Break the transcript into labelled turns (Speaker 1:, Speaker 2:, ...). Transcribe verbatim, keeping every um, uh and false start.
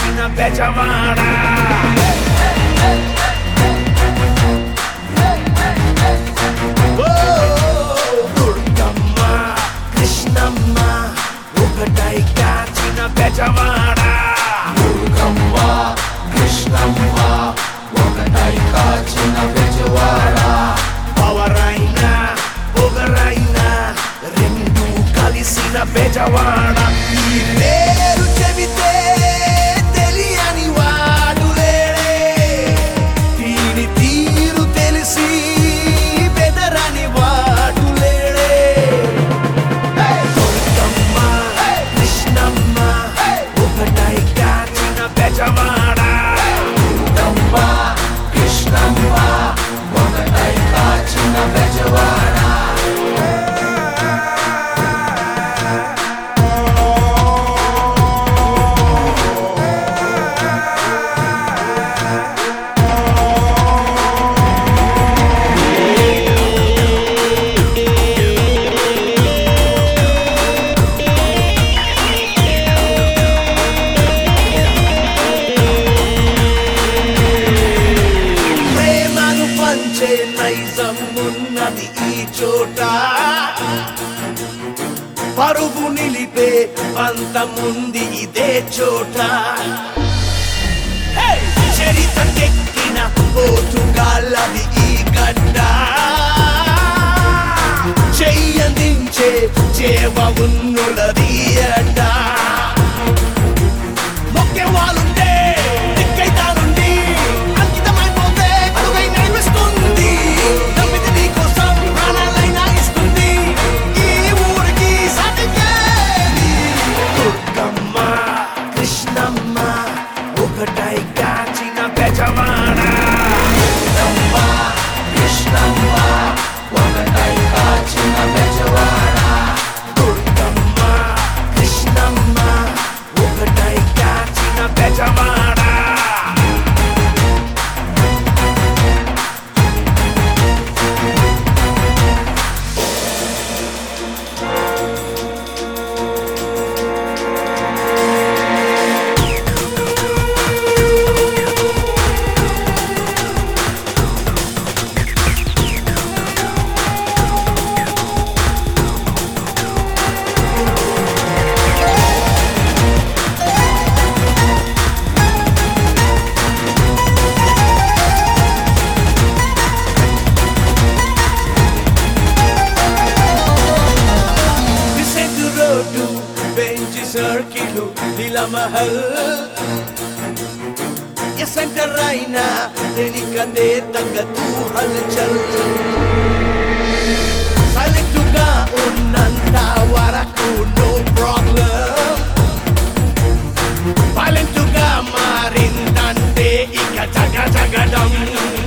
Speaker 1: కాచిన బెజవాడ దుర్గమ్మ కృష్ణమ్మ ఒకటై కాచిన బెజవాడ
Speaker 2: దుర్గమ్మ కృష్ణమ్మ ఒకటై కాచిన బెజవాడ
Speaker 1: పవరైనా పొగరైనా రెండు కలిసిన బెజవాడ ఈ పేరు చెబితే తెలియని వాడు లేడే దీని తీరు తెలిసి బెదరని వాడు లేడే దుర్గమ్మ కృష్ణమ్మ ఒకటై కాచిన బెజవాడ
Speaker 2: దుర్గమ్మ కృష్ణమ్మ ఒకటై కాచిన బెజవాడ
Speaker 1: ప్రేమను పంచే నైజం ఉన్నది ఈ చోట పరువు నిలిపే పంతముంది ఇదే చోట హే! చరితకెక్కిన పోతుగాళ్ళది ఈ గడ్డ చెయ్యందించే చేవ ఉన్నులది అడ్డ మొక్కే వాళ్ళుంటే దిక్కైతానుండి అంకితమైపోతే అడుగై నడిపిస్తుంది నమ్మిది నీ కోసం ప్రాణాలైనా ఇస్తుంది ఈ ఊరికి సాటికేది దుర్గమ్మ కృష్ణమ్మ ఒకటై కాచిన బెజవాడ
Speaker 2: దుర్గమ్మ కృష్ణమ్మ ఒకటై కాచిన బెజవాడ
Speaker 1: దుర్గమ్మ కృష్ణమ్మ ఒకటై కాచిన Bezawada Besant road Benz circle Leelamahal ఎసంకరైనా దేనికదే తగ్గదు హల్చల్ సైలెంటుగా ఉన్నంత వరకు నో ప్రాబ్లం వైలెంటుగా మారిందంటే ఇక జగ జగడం